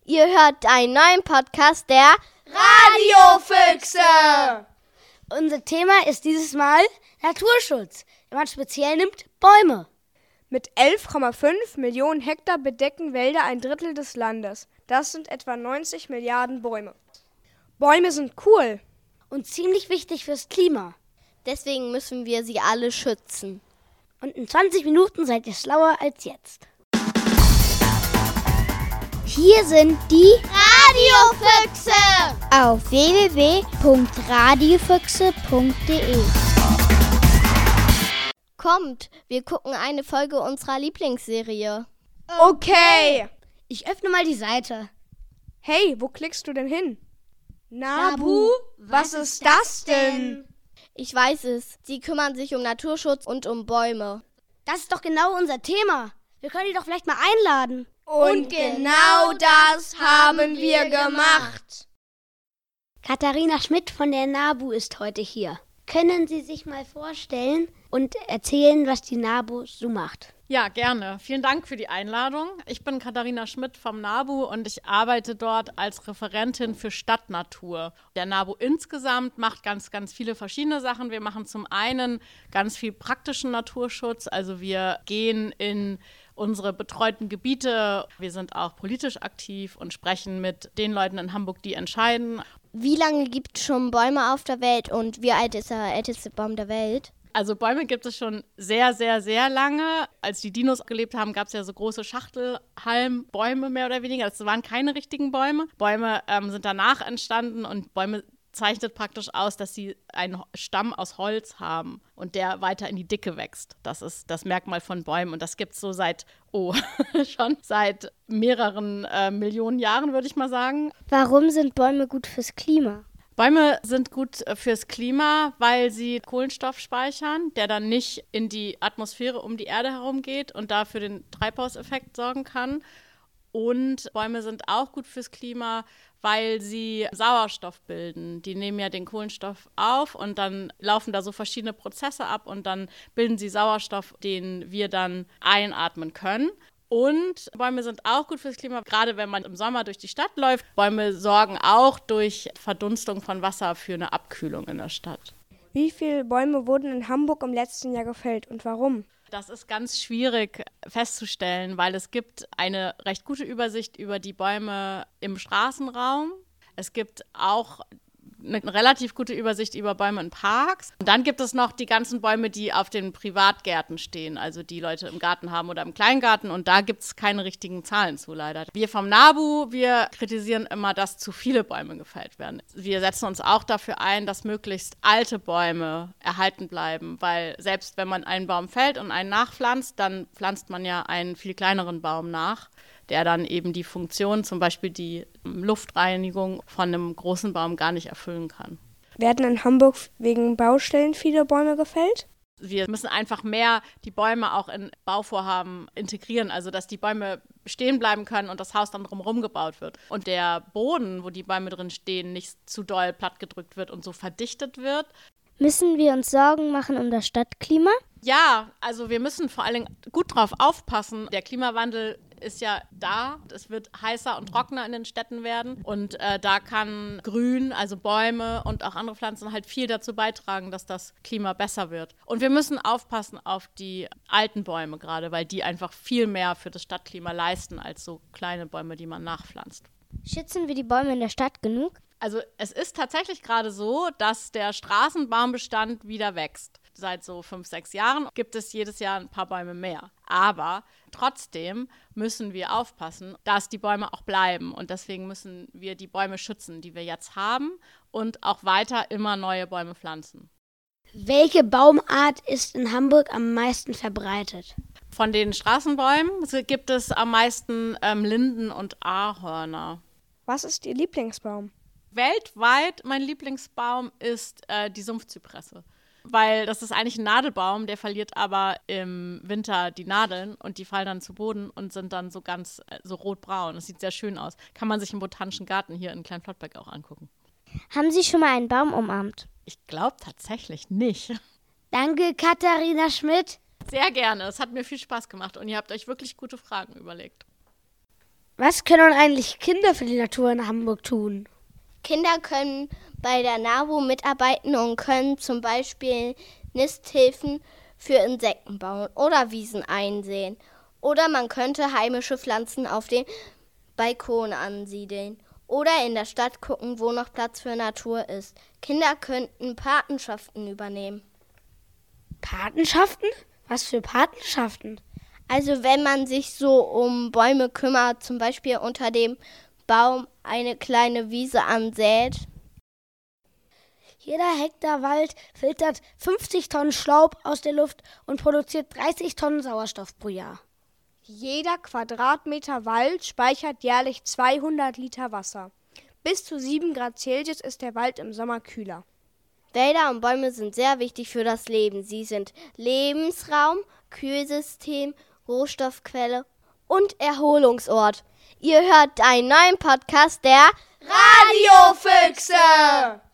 Ihr hört einen neuen Podcast der Radiofüchse. Unser Thema ist dieses Mal Naturschutz. Wenn man speziell nimmt, Bäume. Mit 11,5 Millionen Hektar bedecken Wälder ein Drittel des Landes. Das sind etwa 90 Milliarden Bäume. Bäume sind cool. Und ziemlich wichtig fürs Klima. Deswegen müssen wir sie alle schützen. Und in 20 Minuten seid ihr schlauer als jetzt. Hier sind die Radiofüchse auf www.radiofüchse.de. Kommt, wir gucken eine Folge unserer Lieblingsserie. Okay. Ich öffne mal die Seite. Hey, wo klickst du denn hin? Nabu, was ist das denn? Ich weiß es. Sie kümmern sich um Naturschutz und um Bäume. Das ist doch genau unser Thema. Wir können die doch vielleicht mal einladen. Und genau das haben wir gemacht. Katharina Schmidt von der NABU ist heute hier. Können Sie sich mal vorstellen und erzählen, was die NABU so macht? Ja, gerne. Vielen Dank für die Einladung. Ich bin Katharina Schmidt vom NABU und ich arbeite dort als Referentin für Stadtnatur. Der NABU insgesamt macht ganz, ganz viele verschiedene Sachen. Wir machen zum einen ganz viel praktischen Naturschutz. Also wir gehen in unsere betreuten Gebiete. Wir sind auch politisch aktiv und sprechen mit den Leuten in Hamburg, die entscheiden. Wie lange gibt es schon Bäume auf der Welt und wie alt ist der älteste Baum der Welt? Also Bäume gibt es schon sehr, sehr, sehr lange. Als die Dinos gelebt haben, gab es ja so große Schachtelhalmbäume mehr oder weniger. Das waren keine richtigen Bäume. Bäume sind danach entstanden und Bäume zeichnet praktisch aus, dass sie einen Stamm aus Holz haben und der weiter in die Dicke wächst. Das ist das Merkmal von Bäumen und das gibt es so schon seit mehreren Millionen Jahren, würde ich mal sagen. Warum sind Bäume gut fürs Klima? Bäume sind gut fürs Klima, weil sie Kohlenstoff speichern, der dann nicht in die Atmosphäre um die Erde herum geht und da für den Treibhauseffekt sorgen kann. Und Bäume sind auch gut fürs Klima, weil sie Sauerstoff bilden. Die nehmen ja den Kohlenstoff auf und dann laufen da so verschiedene Prozesse ab und dann bilden sie Sauerstoff, den wir dann einatmen können. Und Bäume sind auch gut fürs Klima, gerade wenn man im Sommer durch die Stadt läuft. Bäume sorgen auch durch Verdunstung von Wasser für eine Abkühlung in der Stadt. Wie viele Bäume wurden in Hamburg im letzten Jahr gefällt und warum? Das ist ganz schwierig festzustellen, weil es gibt eine recht gute Übersicht über die Bäume im Straßenraum. Es gibt auch eine relativ gute Übersicht über Bäume in Parks. Und dann gibt es noch die ganzen Bäume, die auf den Privatgärten stehen, also die Leute im Garten haben oder im Kleingarten. Und da gibt es keine richtigen Zahlen zu, leider. Wir vom NABU, wir kritisieren immer, dass zu viele Bäume gefällt werden. Wir setzen uns auch dafür ein, dass möglichst alte Bäume erhalten bleiben, weil selbst wenn man einen Baum fällt und einen nachpflanzt, dann pflanzt man ja einen viel kleineren Baum nach, der dann eben die Funktion, zum Beispiel die Luftreinigung von einem großen Baum gar nicht erfüllen kann. Werden in Hamburg wegen Baustellen viele Bäume gefällt? Wir müssen einfach mehr die Bäume auch in Bauvorhaben integrieren, also dass die Bäume stehen bleiben können und das Haus dann drumherum gebaut wird. Und der Boden, wo die Bäume drin stehen, nicht zu doll plattgedrückt wird und so verdichtet wird. Müssen wir uns Sorgen machen um das Stadtklima? Ja, also wir müssen vor allen Dingen gut drauf aufpassen. Der Klimawandel ist ja da. Es wird heißer und trockener in den Städten werden. Und da kann Grün, also Bäume und auch andere Pflanzen halt viel dazu beitragen, dass das Klima besser wird. Und wir müssen aufpassen auf die alten Bäume gerade, weil die einfach viel mehr für das Stadtklima leisten als so kleine Bäume, die man nachpflanzt. Schützen wir die Bäume in der Stadt genug? Also es ist tatsächlich gerade so, dass der Straßenbaumbestand wieder wächst. Seit so 5, 6 Jahren gibt es jedes Jahr ein paar Bäume mehr. Aber trotzdem müssen wir aufpassen, dass die Bäume auch bleiben. Und deswegen müssen wir die Bäume schützen, die wir jetzt haben und auch weiter immer neue Bäume pflanzen. Welche Baumart ist in Hamburg am meisten verbreitet? Von den Straßenbäumen gibt es am meisten Linden und Ahorner. Was ist Ihr Lieblingsbaum? Weltweit mein Lieblingsbaum ist die Sumpfzypresse. Weil das ist eigentlich ein Nadelbaum, der verliert aber im Winter die Nadeln und die fallen dann zu Boden und sind dann so ganz so rotbraun. Das sieht sehr schön aus. Kann man sich im Botanischen Garten hier in Klein-Flottbek auch angucken. Haben Sie schon mal einen Baum umarmt? Ich glaube tatsächlich nicht. Danke, Katharina Schmidt. Sehr gerne. Es hat mir viel Spaß gemacht und ihr habt euch wirklich gute Fragen überlegt. Was können eigentlich Kinder für die Natur in Hamburg tun? Kinder können bei der NABU mitarbeiten und können zum Beispiel Nisthilfen für Insekten bauen oder Wiesen einsehen. Oder man könnte heimische Pflanzen auf dem Balkon ansiedeln. Oder in der Stadt gucken, wo noch Platz für Natur ist. Kinder könnten Patenschaften übernehmen. Patenschaften? Was für Patenschaften? Also wenn man sich so um Bäume kümmert, zum Beispiel unter dem Baum eine kleine Wiese ansät. Jeder Hektar Wald filtert 50 Tonnen Staub aus der Luft und produziert 30 Tonnen Sauerstoff pro Jahr. Jeder Quadratmeter Wald speichert jährlich 200 Liter Wasser. Bis zu 7 Grad Celsius ist der Wald im Sommer kühler. Wälder und Bäume sind sehr wichtig für das Leben. Sie sind Lebensraum, Kühlsystem, Rohstoffquelle und Erholungsort. Ihr hört einen neuen Podcast der Radiofüchse!